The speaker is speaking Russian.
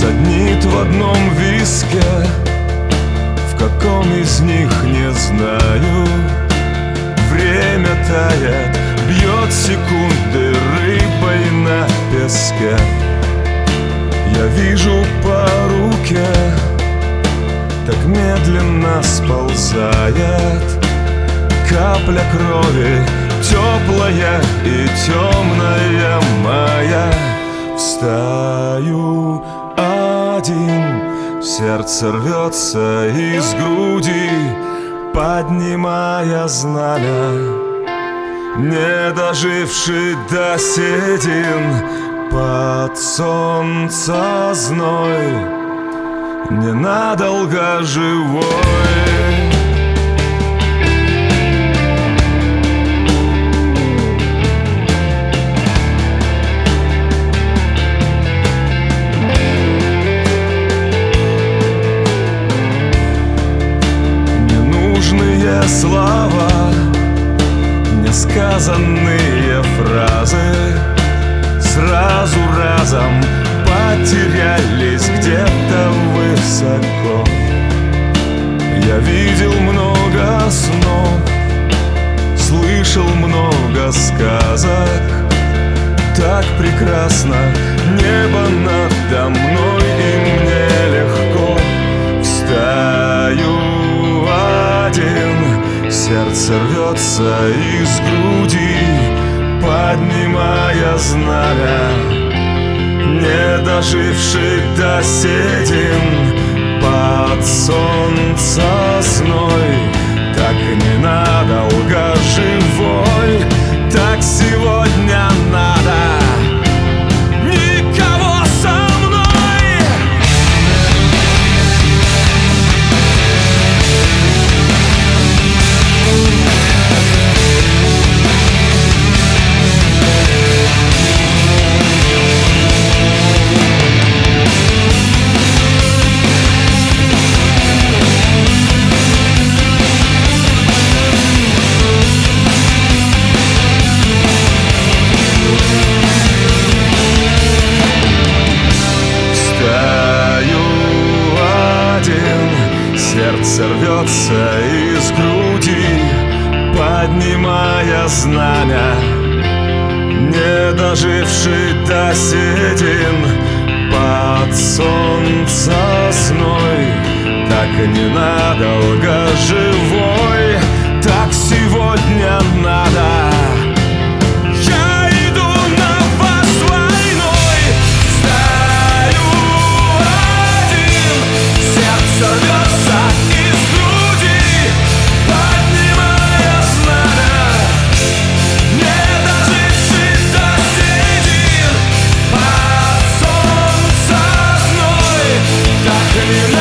саднит в одном виске, в каком из них не знаю. Время тает, бьет секунды рыбой на песке. Я вижу по руке, так медленно сползает капля крови, теплая и темная моя. Встаю один, сердце рвется из груди, поднимая знамя. Не доживший до седин, под солнце зной, ненадолго живой. Ненужные слова, несказанные фразы сразу разом потерялись где-то высоко. Я видел много снов, слышал много сказок. Так прекрасно небо надо мной, и мне легко. Встаю один, сердце рвется из груди, поднимая знамя. Не доживший до седин, под солнце сной, так ненадолго живой. Так сегодня надо. Никого со мной. Сердце рвется из груди, поднимая знамя. Не доживший до седин, под солнце сной, так ненадолго живой. Так сегодня надо. Can you